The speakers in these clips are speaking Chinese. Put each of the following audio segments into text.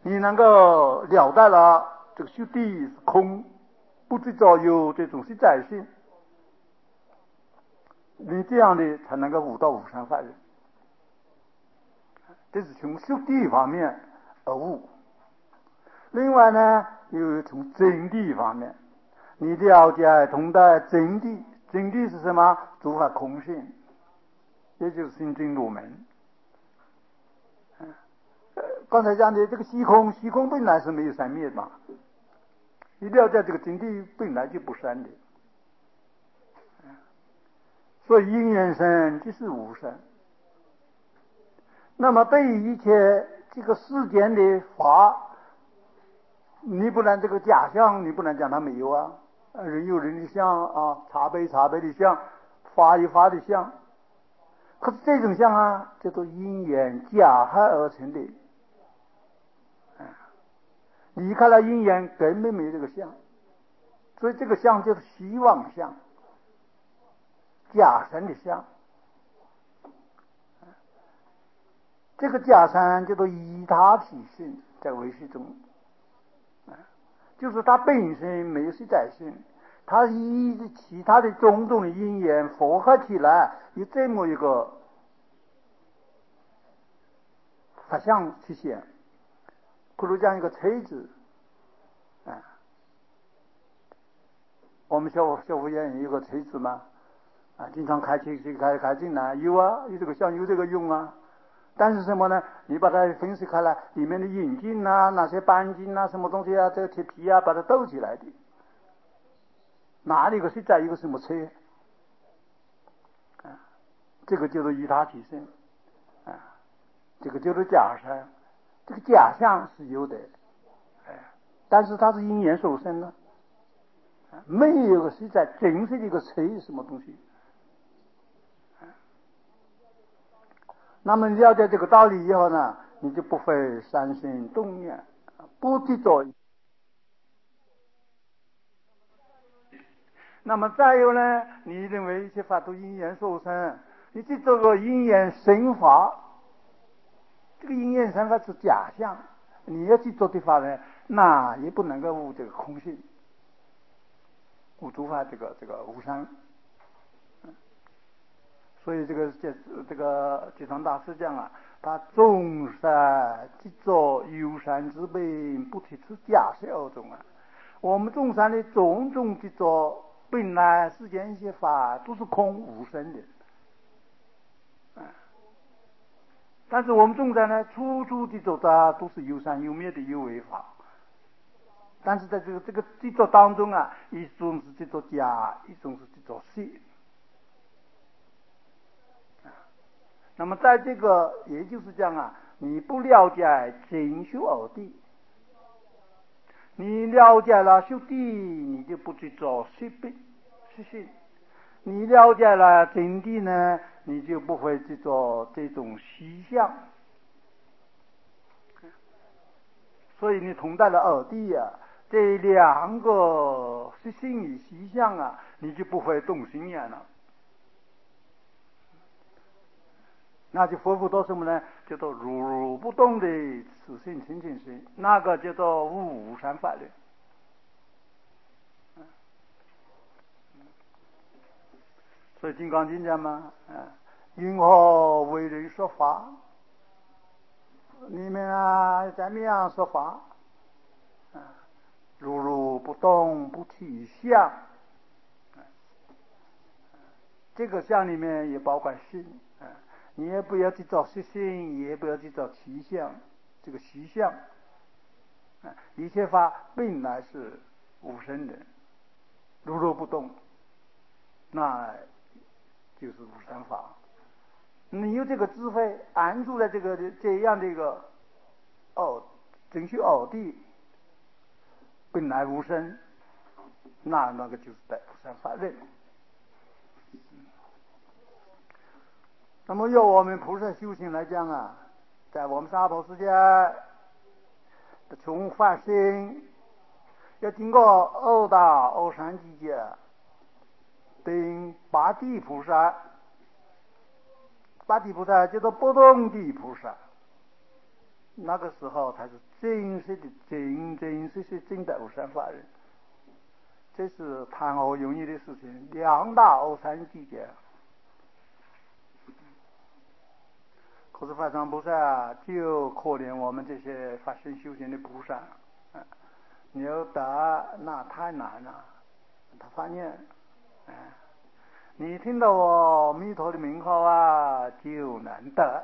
你能够了解了这个修谛是空，不执着有这种实在性，你这样的才能够悟到无上法忍。这是从修谛方面而悟。另外呢，又从真谛方面，你了解同的真谛，真谛是什么？诸法空性，也就是心真如门。刚才讲的这个虚空，虚空本来是没有生灭嘛，你了解这个真谛本来就不生的，所以因缘生即是无生。那么对于一切这个世间的法，你不能这个假象，你不能讲它没有啊，人有人的相啊，茶杯茶杯的相，法有法的相。可是这种相啊，叫做因缘假合而成的，离开了因缘根本没有这个相，所以这个相就是虚妄相，假神的相。这个假神叫做依他体性，在唯识中，就是它本身没有实在性，它依其他的种种的因缘复合起来，有这么一个法相出现。比如讲一个锤子，我们小服院有个锤子嘛，经常开进来，有啊，有这个像有这个用啊。但是什么呢？你把它分析开来，里面的引进啊，那些钣金啊，什么东西啊，这个铁皮啊，把它斗起来的，哪里有个实在，一个什么车？这个叫做依他体性，这个叫做假象。这个假象是有的，但是它是因缘所生的，没有个实在真实的一个车什么东西。那么了解这个道理以后呢，你就不会伤心动念，不执着。那么再有呢，你认为一切法都因缘所生，你去做个因缘生法，这个因缘生法是假象，你要去做的法呢，那也不能够悟这个空性，悟诸法这个无常。所以这个济场大师讲啊，他众善执着有善之本，不提出假设而中啊。我们众善的种种执着，本来世间一些法都是空无生的，但是我们众善呢，处处执着的都是有生有灭的有为法。但是在这个执着当中啊，一种是执着假，一种是执着实。那么在这个也就是讲啊，你不了解真修二谛，你了解了修谛，你就不执着实性；你了解了真谛呢，你就不会执着这种虚相。所以你同带了二谛啊，这两个实性与虚相啊，你就不会动心眼了。那就恢复到什么呢？叫做如不动的此性清净心，那个叫做无上法论。所以《金刚经》讲嘛，云何为人说法？你们啊，怎么样说法？如不动不体相，这个相里面也包括性，你也不要去找实性，也不要去找体相，这个虚相。一切法本来是无生的，如不动，那就是无生法。你有这个智慧，安住在这样的一个真修二谛，本来无生，那个就是在无生法忍。那么由我们菩萨修行来讲啊，在我们娑婆世界从发心，要经过二大二三境界，等八地菩萨。八地菩萨叫做不动地菩萨， 那个时候才是真实的、真真实实真的无上法人。这是谈何容易的事情，两大欧三季节。可是法藏菩萨就可怜我们这些发心修行的菩萨，你要得那太难了。他发现，你听到我弥陀的名号啊，就能得。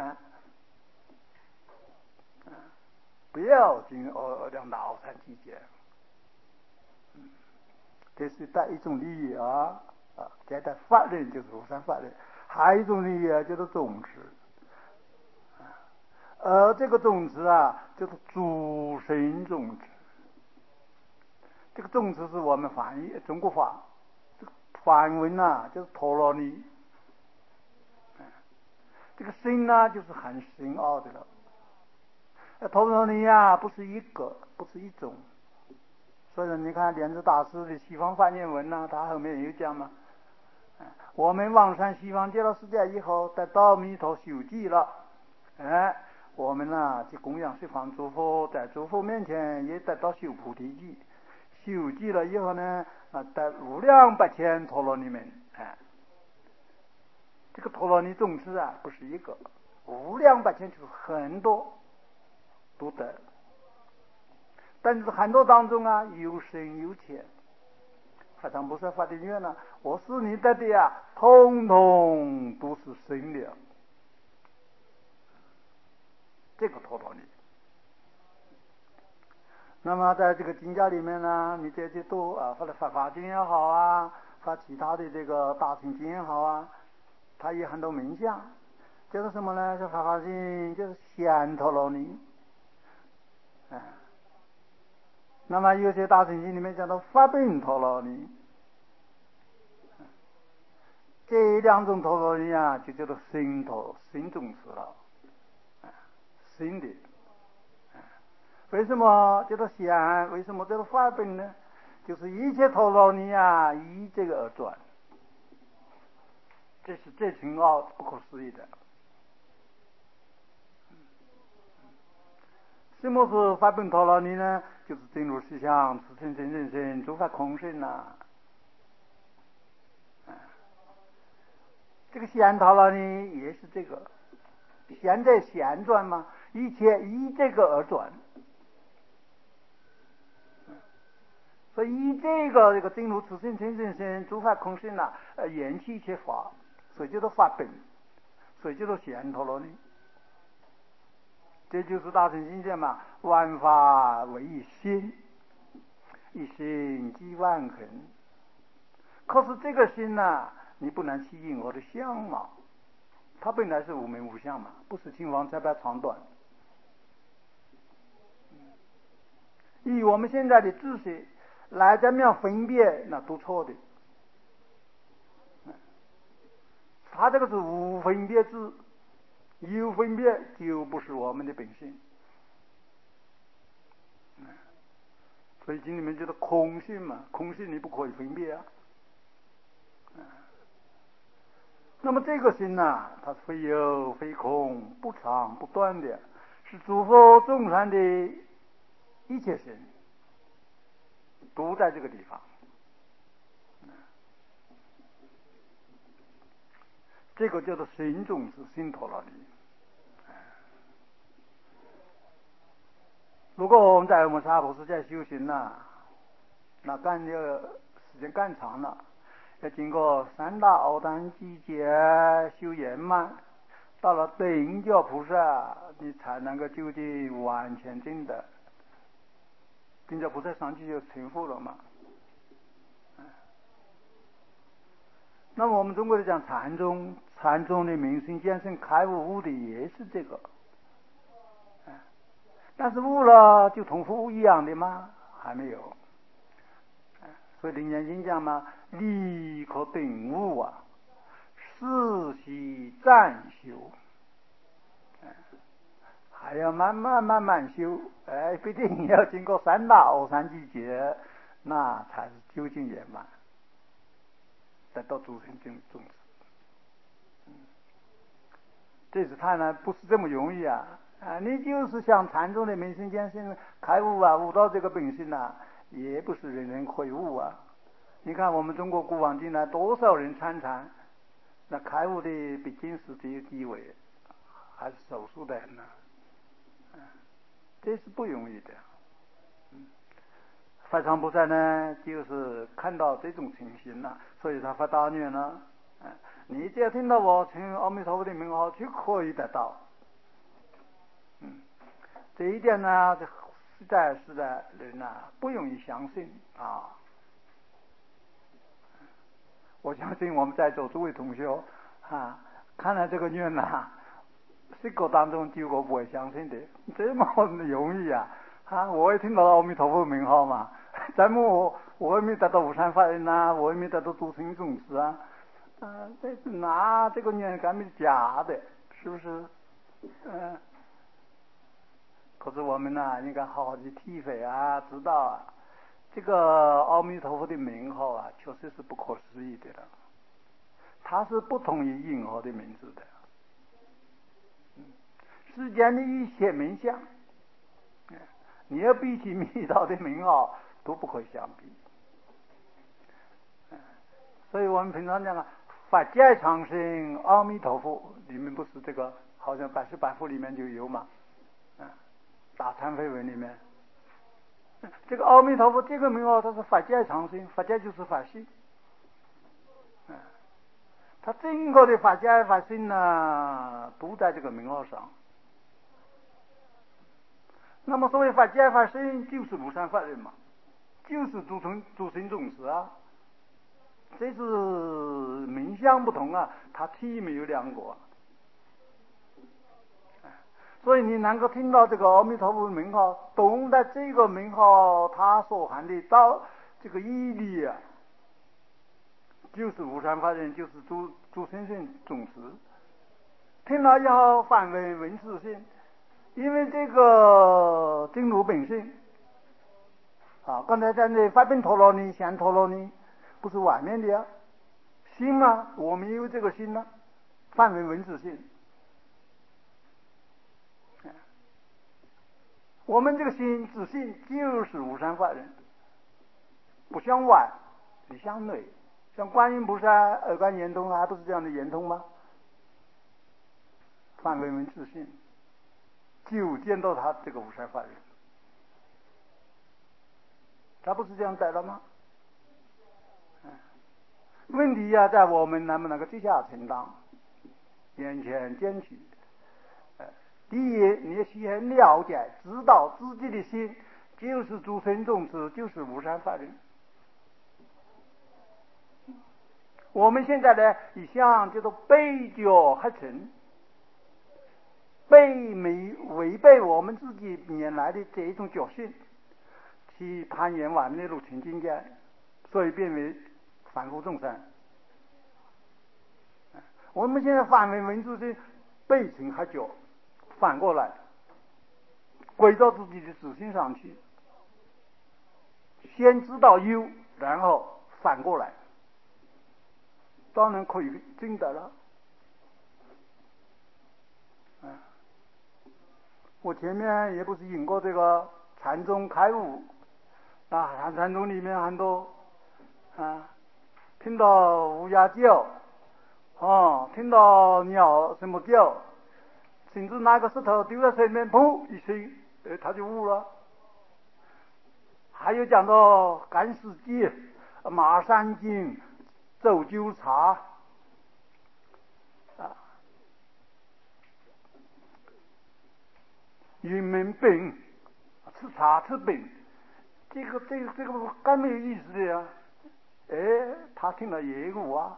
不要进两大欧三季节。这是带一种利益啊，这带法人就是无上法人，还有一种利益啊，就是种子。这个种子啊，就是诸生种子。这个种子是我们翻译中国话，这个梵文啊，就是陀罗尼。这个深呢，就是很深奥的了。陀罗尼啊，不是一个，不是一种。所以你看莲池大师的西方翻译文呢，他后面有讲嘛，我们往生西方极乐世界以后，得到弥陀修记了，我们呢去供养十方诸佛，在诸佛面前也得到修菩提记，修记了以后呢，得无量百千陀罗尼门，这个陀罗尼种子啊，不是一个，无量百千就是很多都得。但是很多当中啊，有深有浅。法藏菩萨发的愿呢，我是你得的啊，通通都是深的。这个陀罗尼。那么在这个经教里面呢，你这些读或者发法经也好啊，发其他的这个大乘经也好啊，它有很多名相。就是什么呢？这法华经就是显陀罗尼。那么有些大乘经里面讲到法本陀罗尼，这两种陀罗尼啊，就叫做心种子了，心的。为什么叫做显？为什么叫做法本呢？就是一切陀罗尼啊，依这个而转，这是最深奥不可思议的。什么是法本陀罗尼呢？就是真如实相、自性真正性、诸法空性呐。这个显陀罗尼也是这个，现在旋转嘛，一切依这个而转。所以依这个真如自性真正性、诸法空性呐，缘起一切法，所以叫做法本，所以叫做显陀罗尼。这就是大乘经典嘛，万法唯一心，一心即万恒。可是这个心呢，你不能去应我的相貌，它本来是无名无相嘛，不是青黄菜白长短。以我们现在的知识来怎么样分别，那都错的。它这个是无分别智，有分别就不是我们的本性。所以经里面叫做空性嘛，空性你不可以分别啊。那么这个心呢，它非有非空，不长不断的，是诸佛众生的一切心，都在这个地方。这个叫做心种子，心陀罗尼。如果我们在我们娑婆世界修行呢，那干的时间干长了，要经过三大阿僧祇劫修圆满，到了等觉菩萨，你才能够究竟完全证得。等觉菩萨上去就成佛了嘛。那么我们中国的讲禅宗，禅宗的明心见性开悟的也是这个。但是悟了就同佛一样的吗？还没有。所以楞严经讲嘛，立可顿悟啊，世习暂修，还要慢慢修，不一定要经过三大阿僧祇劫，那才是究竟圆满，得到诸生种子。这是他呢，不是这么容易啊！ 你就是像禅宗的明心见性开悟啊，悟到这个本性啊，也不是人人会悟啊。你看我们中国古往今来多少人参禅，那开悟的比进士地位还是少数的人呢，这是不容易的。法常菩萨呢，就是看到这种情形了，所以他发大愿了。你只要听到我称阿弥陀佛的名号，就可以得到。这一点呢，实在人啊不容易相信啊。我相信我们在座诸位同学啊，看了这个愿呐，10个当中9个不会相信的，这么容易啊！我也听到阿弥陀佛名号嘛，咱们我也没得到无上法忍啊，我也没得到诸生种子啊，这个愿根本是假的，是不是？可是我们呢，应该好好的体会啊，知道啊，这个阿弥陀佛的名号啊，确实是不可思议的了。它是不同于任何的名字的。世间的一切名相，你要比起弥陀的名号都不可以相比。所以我们平常讲啊，法界常生阿弥陀佛，里面不是这个好像88佛里面就有嘛，大忏悔文里面，这个阿弥陀佛这个名号，它是法界常生，法界就是法性，它整个的法界法性呢，都在这个名号上。那么所谓法界法性，就是无上法忍嘛，就是诸生种子啊。这是名相不同啊，它体没有两个啊。所以你能够听到这个阿弥陀佛名号，懂得这个名号它所含的这个义理啊，就是无上法忍，就是诸生种子。听了以后反为闻自性，因为这个真如本性刚才讲的法本陀罗尼、相陀罗尼，不是外面的啊，心啊，我们有这个心啊，反为闻自性。我们这个心自性就是无上法忍，不向外，只向内。像观音菩萨耳观圆通，还不是这样的圆通吗？反为闻自性，就见到他这个无上法忍，他不是这样载了吗？问题呀，在我们能不能够接下承担，眼前见取。第一，你先了解知道自己的心就是诸生种子，就是无上法忍。我们现在呢，一向叫做背脚合成，违背我们自己原来的这一种觉性，去攀岩外面的入清境界，所以变为凡夫众生。我们现在反为文字是背情合脚，反过来归到自己的自性上去，先知道有，然后反过来，当然可以证得了。我前面也不是引过这个禅宗开悟禅宗里面很多听到乌鸦叫听到鸟什么叫，甚至拿个石头丢在水面，砰一声，他就悟了。还有讲到赶世界、马山经、走纠察云门病、吃茶吃饼，这个更没有意思的呀。他听了也悟啊，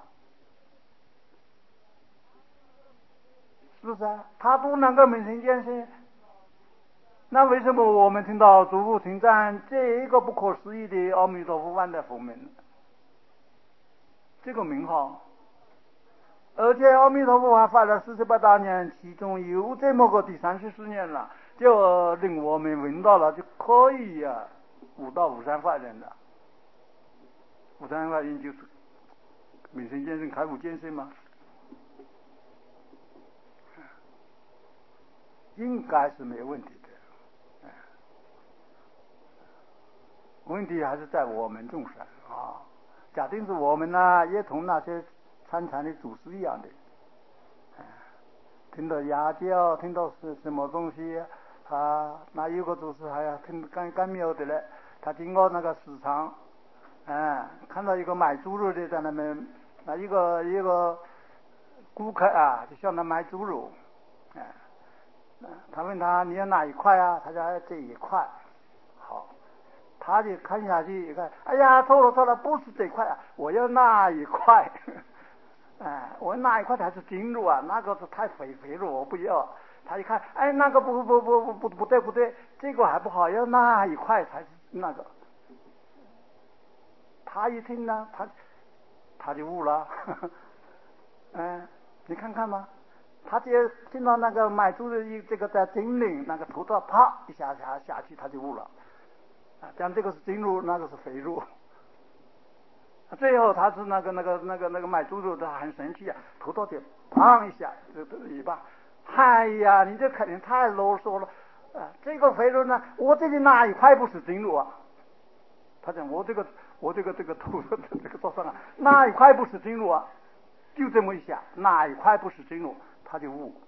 是不是啊？他都能够明心见性，那为什么我们听到诸佛称赞这一个不可思议的阿弥陀佛万代佛门这个名号？而且阿弥陀佛还发了48大年，其中有这么个第34年了，就令我们闻到了，就可以悟到无上法忍了。无上法忍就是明心见性、开悟见性嘛。 应该是没有问题的。问题还是在我们众生啊。假定是我们呢，也同那些参禅的祖师一样的，听到哑教，听到是什么东西啊？那有个祖师还要听干妙的嘞，他经过那个市场，看到一个卖猪肉的在那边，那一个顾客啊，就向他买猪肉，他问他你要哪一块啊？他说这一块。好，他就看下去一看，哎呀，错了，不是这块啊，我要那一块。我那一块才是精肉啊，那个是太肥肉，我不要。他一看，哎，那个不对，这个还不好，要那一块才是那个。他一听呢，他就悟了。你看看嘛，他就听到那个买猪的这个在精灵那个头上啪一下下去，他就悟了。讲这个是精肉，那个是肥肉。最后他是那个买猪肉的很生气啊，头到底砰一下，这尾巴，哎呀，你这肯定太啰嗦了，这个肥肉呢，我这里哪一块不是精肉啊？他讲我这个头这个桌上啊，哪一块不是精肉啊？就这么一下，哪一块不是精肉，他就悟。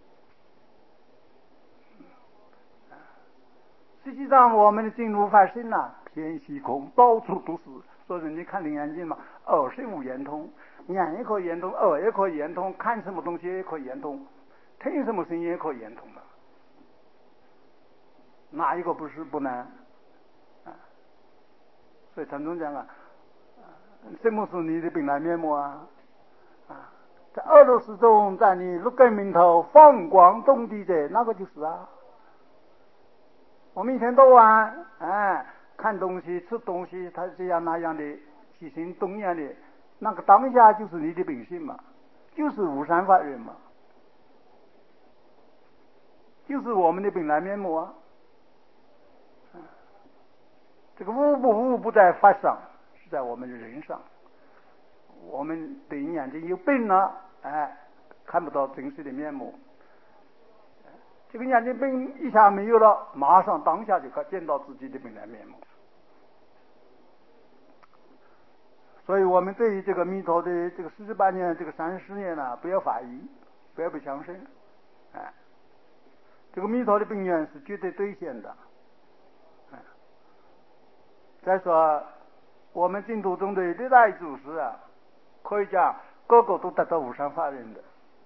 实际上我们的精肉法身呐，偏虚空，到处都是。所以你看灵眼睛嘛，耳是无言通，眼也可以言通，耳也可以言通，看什么东西也可以言通，听什么声音也可以言通的，哪一个不是不能？所以禅宗讲什么是你的本来面目啊？在二六时中，在你六根明头放光动地者，那个就是啊。我们一天到晚看东西吃东西，它这样那样的起心动念的，那个当下就是你的本性嘛，就是无三法忍嘛，就是我们的本来面目啊。这个悟不在法上，是在我们的人上。我们的眼睛有病了，看不到真实的面目。这个眼睛病一下没有了，马上当下就可见到自己的本来面目。所以我们对于这个弥陀的这个48年这个30年呢，不要怀疑，不要不相信。这个弥陀的本愿是绝对兑现的。再说我们净土中的历代祖师啊，可以讲个个都得到无上法忍的，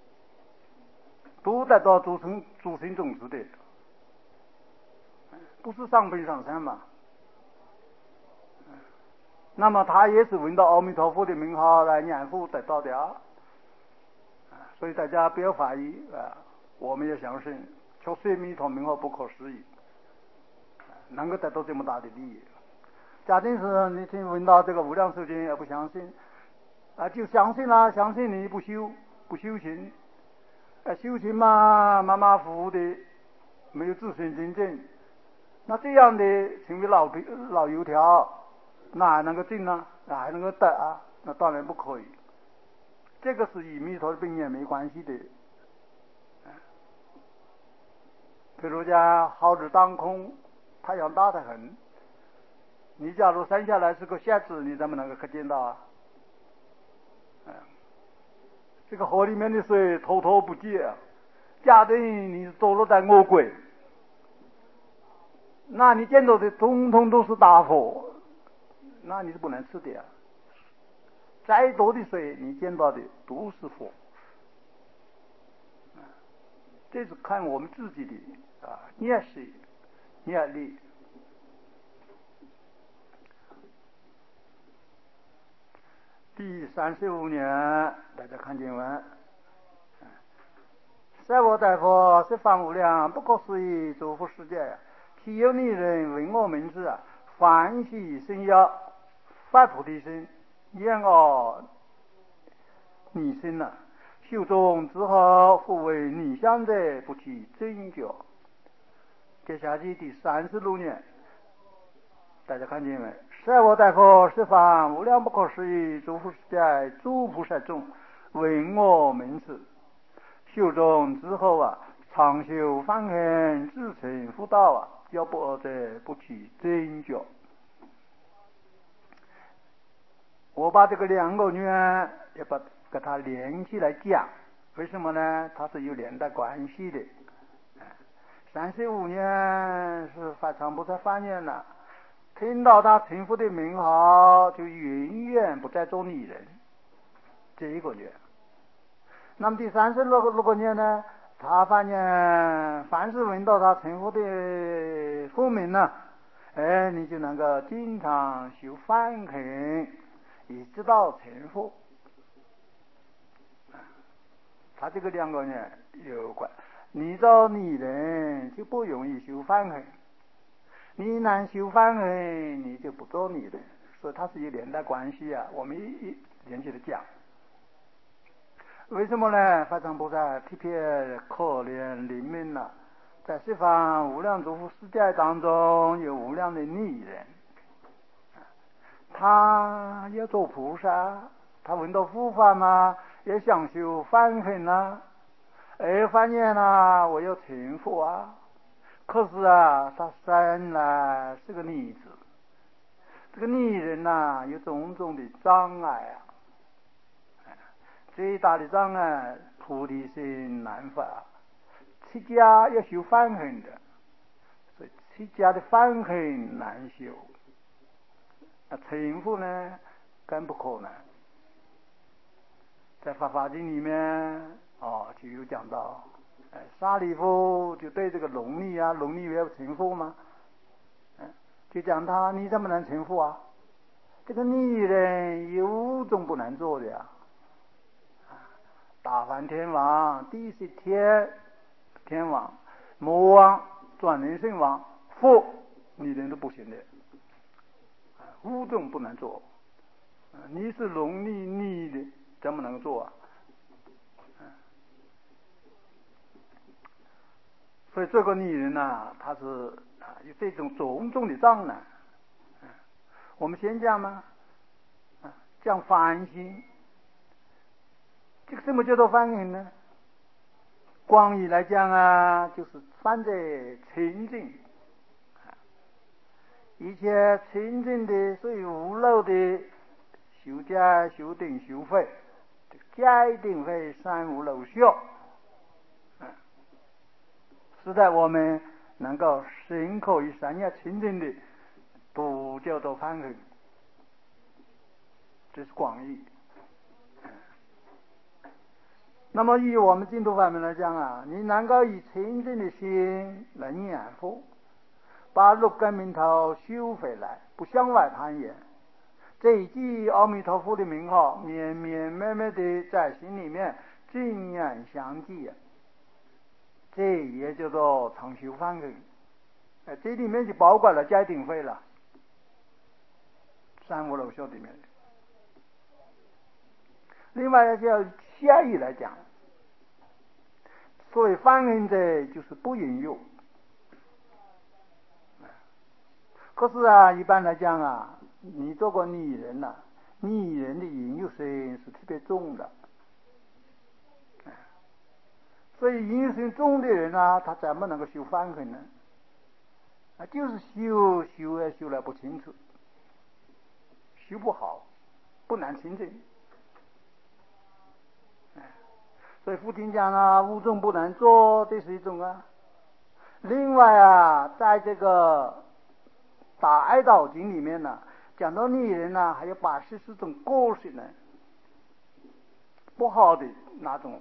都得到诸生种子的，不是上本上山嘛。那么他也是闻到阿弥陀佛的名号来念佛得到的啊。所以大家不要怀疑我们也相信，确实弥陀名号不可思议，能够得到这么大的利益。假定是你听闻到这个无量寿经也不相信就相信了，相信你不修行，修行嘛马马虎虎的，没有自身真正，那这样的成为老油条，那还能够进呢？那还能够得啊？那当然不可以。这个是与弥陀的本愿没关系的。比如讲好日当空，太阳大得很，你假如生下来是个瞎子，你怎么能够看见到啊？这个河里面的水滔滔不绝，假定你堕落在恶鬼，那你见到的通通都是大火，那你是不能吃的啊。再多的水你见到的都是火，这是看我们自己的业识业力。第35年，大家看经文。塞我大佛十方无量不可思议诸佛世界，体有你人闻我名字欢喜生乐，发菩提心，愿我你心修中之后复为你相者，不起真觉。接下去第36年，大家看见没？塞我大佛十方无量不可思议诸佛世界诸菩萨众闻我名字，修中之后常修梵行，自成佛道啊！要不二者，不取真觉。我把这个两个愿要把给它连起来讲，为什么呢？它是有连带关系的。35年是法常菩萨发愿了，听到他成佛的名号，就永远不再做女人，这一个愿。那么第36个年呢，他发愿，凡是闻到他成佛的佛名呢，你就能够经常修梵行，一直到成佛。他这个两个呢有关。你做女人就不容易修梵行，你难修梵行，你就不做女人，所以它是有连带关系啊。我们一连起来讲。为什么呢？法常菩萨特别可怜灵命了，在十方无量诸佛世界当中有无量的女人，他要做菩萨，他闻到佛法嘛，也想修梵行啊，发现啊，我要成佛啊，可是啊，他生来是个女子，这个女人啊，有种种的障碍啊。最大的障碍，菩提心难发，出家要修梵行的，所以出家的梵行难修，成佛呢更不可能。在《法华经》里面就有讲到，沙利夫就对这个龙女啊，龙女要成佛吗？就讲他你怎么能成佛啊？这个女人有5种不能做的呀。大梵天王、地释天王、魔王、转轮圣王、佛，女人都不行的，5种不能做。你是龙女的，怎么能做啊？所以这个女人呢，她是有这种种种的障碍。我们先讲嘛，讲梵行。这个什么叫做梵行呢？广义来讲啊，就是犯罪清净，一切清净的，所以无漏的修戒、修定、修慧，戒定慧三无漏学，使得我们能够身口意三业清净的，都叫做梵行。这是广义。那么以我们净土法门来讲啊，你能够以清净的心来念佛，把6根名头修回来，不向外攀缘，这一句阿弥陀佛的名号绵绵密密的在心里面静念相继，这也叫做常修梵行。这里面就包括了戒定慧了，三无漏学里面。另外叫下义来讲，所谓梵行者就是不淫欲。可是啊，一般来讲啊，你做过女人呐，女人的淫欲心是特别重的，所以淫欲心重的人啊，他怎么能够修梵行呢？就是修也修来不清楚，修不好，不难清净。所以佛经讲啊，5种不能做，这是一种啊。另外啊，在这个大爱道经里面呢，讲到女人呢，还有84种个性呢，不好的那种，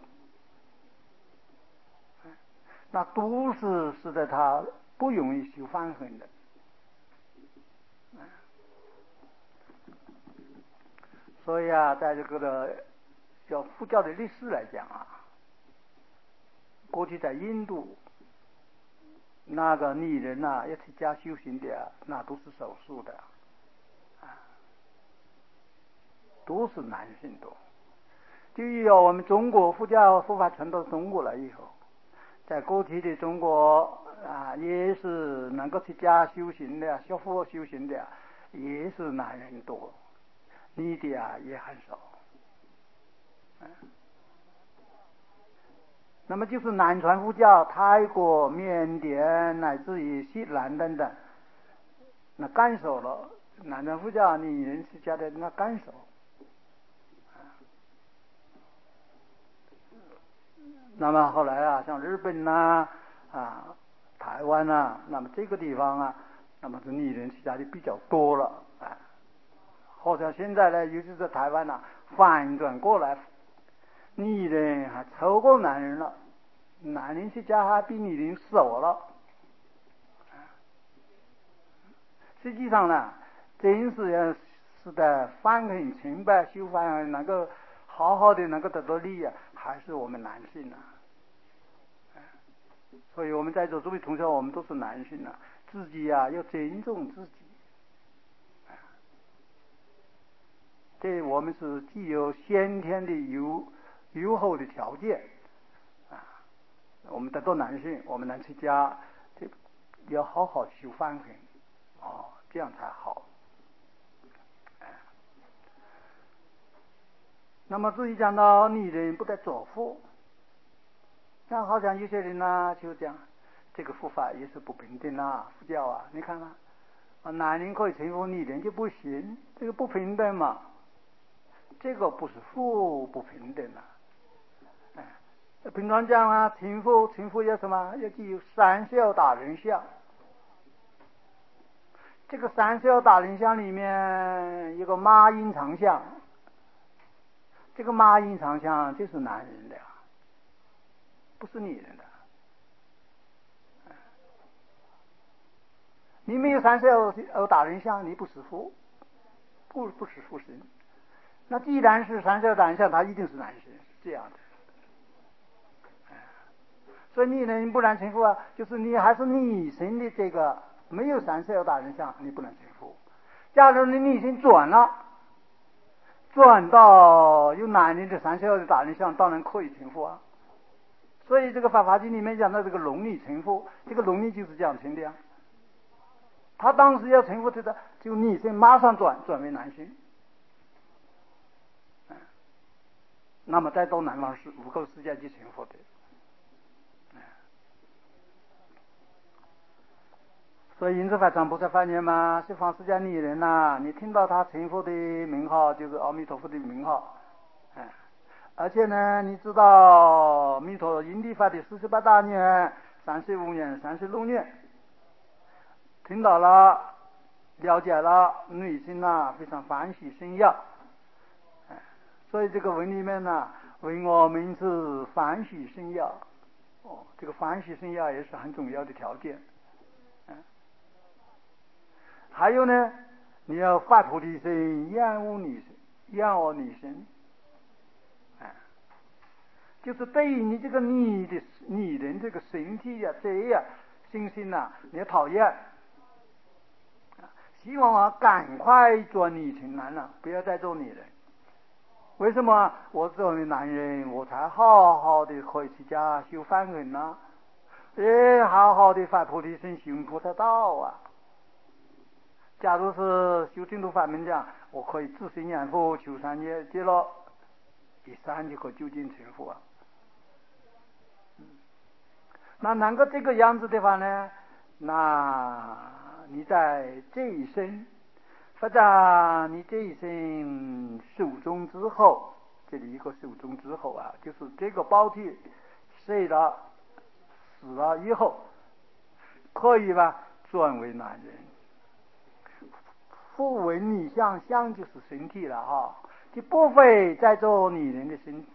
那都是使得他不容易修梵行的。所以啊，在这个的叫佛教的历史来讲啊，过去在印度，那个女人呐，要出家修行的，那都是少数的，都是男性多。就有我们中国佛教佛法传到中国来以后，在过去的中国也是能够出家修行的、学佛修行的，也是男人多，女的也很少。 那么就是南传佛教、泰国、缅甸乃至于西南等等，那干手了。南传佛教你人出家的那干手。那么后来啊，像日本呐、台湾呐、那么这个地方啊，那么是女人出家的比较多了，好像现在呢，尤其是台湾呐、反转过来，女人还超过男人了，男人出家还比女人少了。实际上呢，真是要是在反省清白、修反能够好好的能够得到利益，还是我们男性啊。所以我们在座诸位同学，我们都是男性啊，自己要尊重自己。这我们是具有先天的优厚的条件我们得到男性，我们能出家，这要好好修反省这样才好。那么至于讲到女人不得作妇，那好像有些人呢就讲这个佛法也是不平等佛教你看男人可以成佛，女人就不行，这个不平等嘛。这个不是父不平等平常讲成佛要什么？要具有三孝大人相。这个三孝大人相里面有个马隐长相，这个马隐长相就是男人的不是女人的。你没有三孝大人相，你不是父，不是父神。那既然是三孝大人相，他一定是男神，是这样的。所以女人不能成佛就是你还是女神的这个没有三孝大人相，你不能成佛。假如你女神转到有男人的三孝的大人相，当然可以成佛所以这个《法华经》里面讲到这个龙女成佛，这个龙女就是这样成的他当时要成佛的，就女神马上转为男性。那么再到南方是无垢世界去成佛的。所以因此法常菩萨发言嘛，十方世界女人你听到他成佛的名号就是阿弥陀佛的名号而且呢，你知道弥陀因地法的48大愿、35愿、36愿，听到了，了解了，内心非常欢喜生耀所以这个文里面为我们是欢喜生耀这个欢喜生耀也是很重要的条件还有呢，你要发菩提心，厌恶女生就是对于你这个女人这个身体这样心性你要讨厌希望赶快做女情男了，不要再做女人。为什么我作为男人，我才好好的可以去家修梵行好好的发菩提心，行菩萨道假如是修净土法门讲，我可以自行养佛，求三业极乐，第三就可究竟成佛那能够这个样子的话呢，那你在这一生或者你这一生寿终之后，这里一个寿终之后就是这个胞体死了以后，可以转为男人。复为女相，相就是身体了就不会再做女人的身体。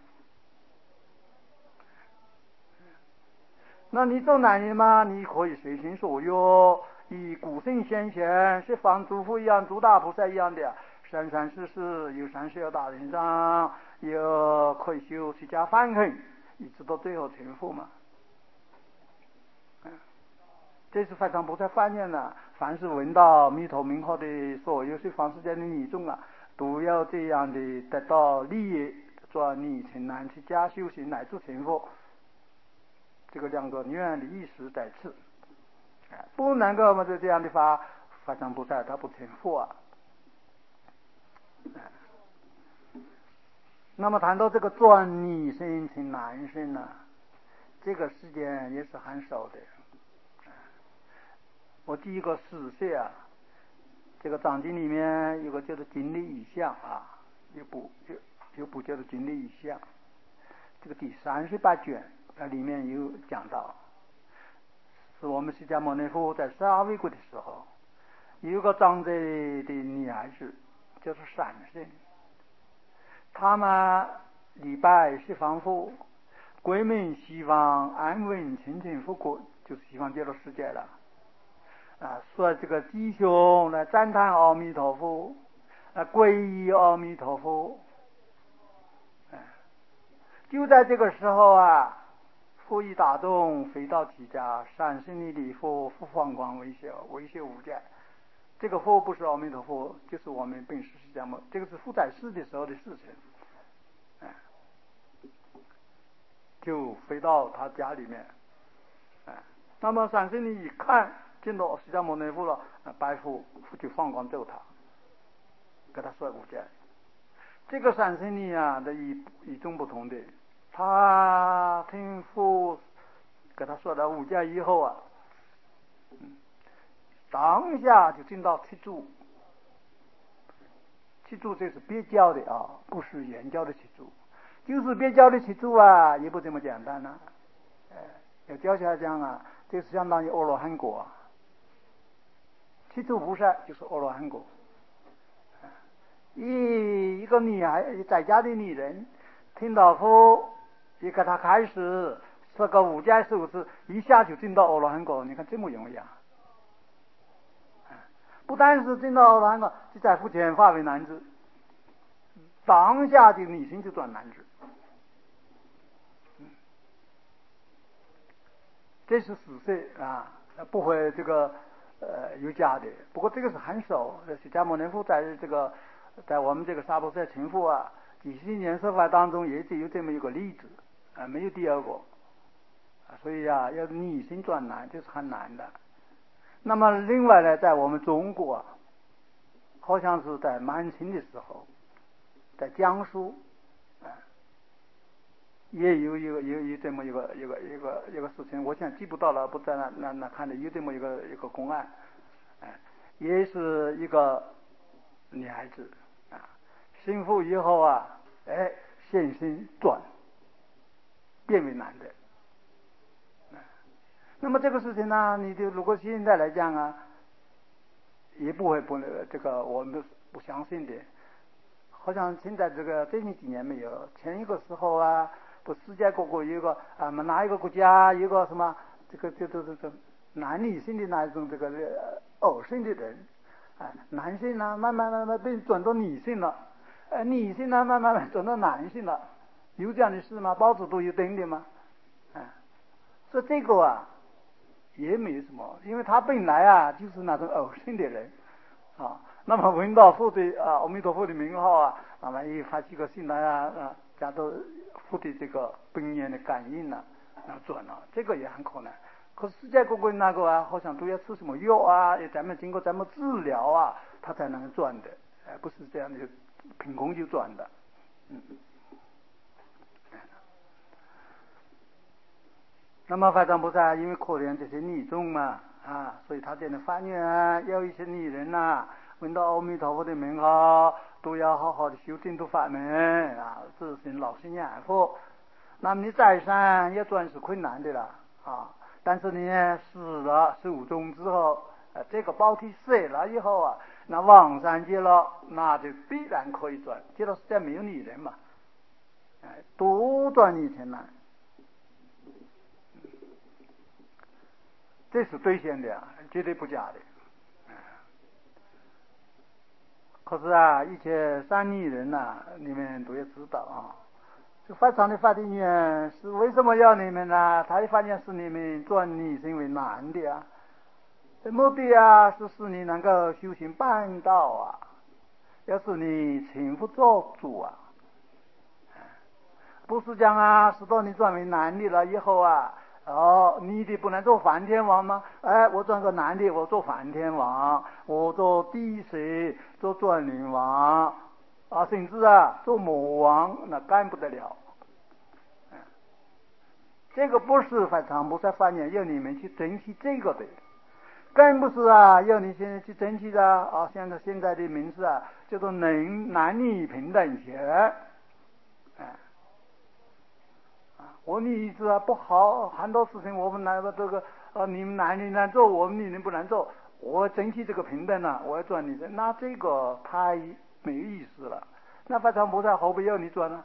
那你做男人嘛，你可以随心所欲，以古圣先贤十方诸佛一样，诸大菩萨一样的生世世有三十要大人上，有可以修出家梵行，一直到最后成佛嘛。这是非常菩萨发愿凡是闻到弥陀名号的所有十方世界的女众都要这样的得到利益，做女成男出家修行乃至成佛。这个两个愿的意思在此不能够这样的法常菩萨他不成佛那么谈到这个转女生成男生这个时间也是很少的。我第一个10岁啊，这个藏经里面有个叫做《经历一项》啊，有部叫做《经历一项》，这个第38卷里面有讲到，是我们释迦牟尼佛在沙维国的时候，有个藏族的女孩子叫做闪圣，他们礼拜西方佛，归命西方安稳清净复国，就是西方极乐世界了啊！说这个弟兄来赞叹阿弥陀佛，皈依阿弥陀佛。就在这个时候啊，佛一打动，飞到其家，闪圣的礼佛，复放光微笑，微笑无价。这个佛不是阿弥陀佛，就是我们本师释迦牟尼，这个是佛在世的时候的事情。就飞到他家里面，那么闪圣尼一看见到释迦牟尼佛了，白佛就放光咒他，给他说五戒。这个闪圣尼啊的与众不同的，他听佛给他说了五戒以后啊，当下就进到七住。七住这是别教的啊，不是原教的七住。就是别教的七住啊，也不这么简单呢。要教起来讲啊，这是相当于阿罗汉果。七住菩萨就是阿罗汉果。一个女孩在家的女人，听到佛也给她开始说个五戒15次，一下就进到阿罗汉果。你看这么容易啊！不但是进到阿罗汉果，就在佛前化为男子，当下的女性就转男子。这是10岁啊，不会这个有假的。不过这个是很少，释迦牟尼佛在我们这个娑婆世成佛啊，几十年说法当中也只有这么一个例子啊，没有第二个。所以啊，要女性转男这是很难的。那么另外呢，在我们中国啊，好像是在满清的时候，在江苏也有这么一个事情，我现在记不到了，不在那看的，有这么一个公案，也是一个女孩子信佛以后啊，现身转变为男的。那么这个事情呢，你就如果现在来讲啊，也不会这个我们不相信的。好像现在最近几年没有，前一个时候啊，不世界各国有一个哪一个国家有个什么这男女性的那一种这个偶性的人，男性呢慢慢被转到女性了，女性呢慢慢转到男性了，有这样的事吗？报纸都有登的吗？所以这个啊也没有什么，因为他本来啊就是那种偶性的人啊。那么闻到佛的阿弥陀佛的名号啊，那么一发起个心来加到佛的这个本源的感应了，转了，这个也很可能。可是世界各国那个啊，好像都要吃什么药啊，也经过咱们治疗啊，他才能转的，不是这样的凭空就转的。那么法藏菩萨因为可怜这些女众嘛所以他在那发愿，要一些女人闻到阿弥陀佛的名号，都要好好的修净土法门自行老实念佛。那么你在山要转是困难的了但是你死了15宗之后，这个包体碎了以后那往生极乐，那就必然可以转。极乐世界没有女人嘛，多转你才难。这是兑现的绝对不假的。可是一切三女人你们都要知道这法藏的法定愿是为什么要你们呢？他的法愿是你们转女性为男的这目的是使你能够修行办道要使你成佛做主不是讲使到你转为男的了以后女的不能做梵天王吗？我转个男的，我做梵天王，我做地蛇，做转轮王甚至做魔王，那干不得了。 这个不是法常菩萨发愿要你们去珍惜这个的，更不是要你现在去珍惜的现在的名字叫做男女平等权。我女意思不好，很多事情我们你们男人能做，我们女人不能做。我珍惜这个平等我要做女人，那这个太没意思了。那法常菩萨何必要你做呢？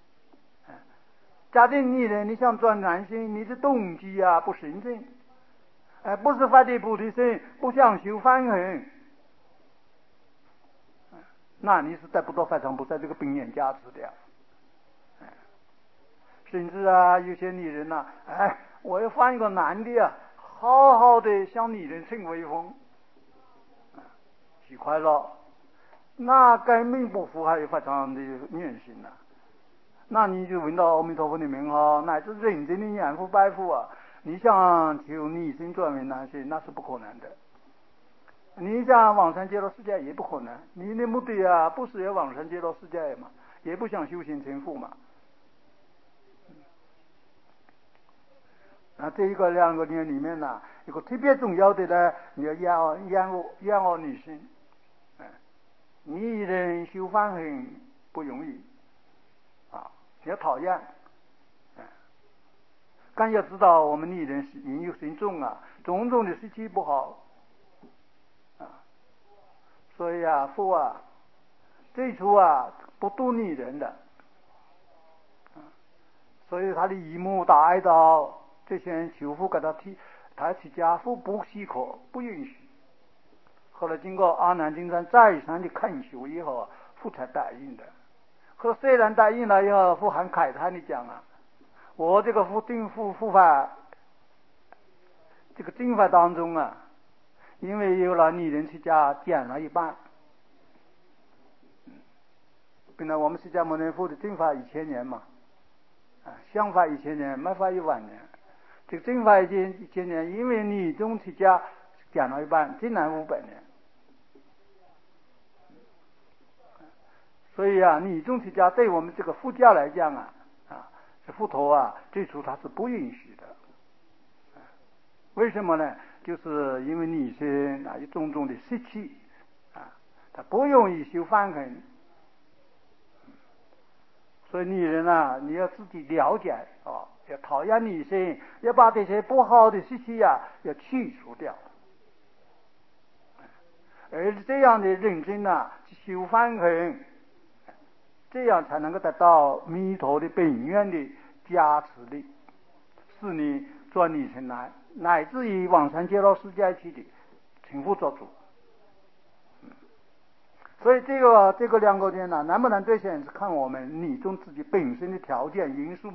假定女人你想做男性，你的动机不纯正，不是发自菩提心，不想修梵行，那你是得不到法常菩萨这个本愿加持的。甚至有些女人我要换一个男的好好的向女人逞威风，喜快乐，那根本不符合法常的愿心那你就闻到阿弥陀佛的名乃至认真的念佛拜佛你想求女性转为男性，那是不可能的。你想往生极乐世界也不可能，你的目的不是要往生极乐世界嘛，也不想修行成佛嘛。这一个2个年里面一个特别重要的呢，你要养我女性。女人修梵行不容易要讨厌。更要知道我们女人引诱心重种种的习气不好所以佛最初不度女人的所以他的姨母大爱道这些人求佛给他去家，佛不许可，不允许。后来经过阿难经上再三的恳求以后佛才答应的。可虽然答应了以后，佛很慨叹的讲我这个护法这个正法当中因为有了女人出家减了一半。本来我们释迦牟尼佛的正法1000年嘛相法1000年，没法1万年。这个正法1000年，因为女众出家减了一半，竟然500年。所以女众出家对我们这个佛教来讲这佛陀最初他是不允许的。为什么呢？就是因为女性有种种的习气她不容易修梵行。所以女人你要自己了解要讨厌女性，要把这些不好的习气要去除掉。而这样的认真去修梵行，这样才能够得到弥陀的本愿的加持力，使你做女成男，乃至于往生极乐世界去的成佛做主。所以这个2个点能不能兑现，是看我们女众自己本身的条件因素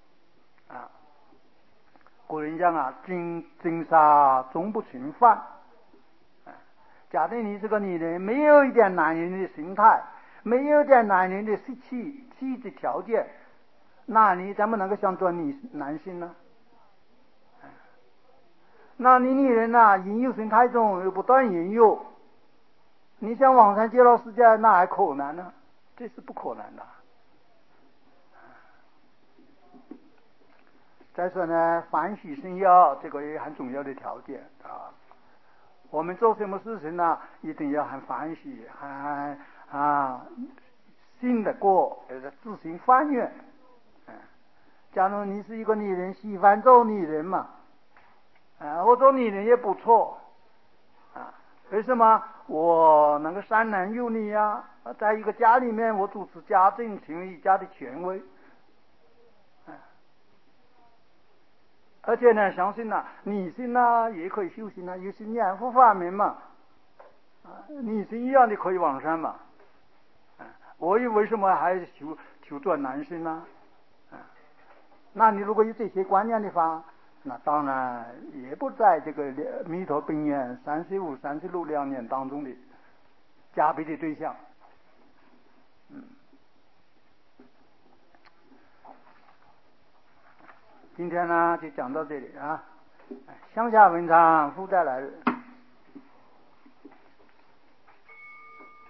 古人讲真杀终不成犯。假定你这个女人没有一点男人的心态，没有一点男人的习气气质条件，那你怎么能够想做男性呢？那你女人引诱心太重，又不断引诱，你想往生极乐世界，那还可能呢？这是不可能的。再说呢，欢喜生要，这个也很重要的条件我们做什么事情一定要很欢喜，很信得过，自行发愿。假如你是一个女人，喜欢做女人嘛，我做女人也不错为什么？我能够善男有女在一个家里面，我主持家政，成为一家的权威而且呢，相信女性也可以修行有些念佛法门嘛女性一样的可以往生嘛我为什么还求做男性呢那你如果有这些观念的话，那当然也不在这个弥陀本愿35、36、2年当中的加倍的对象今天就讲到这里向下文章，复再来日。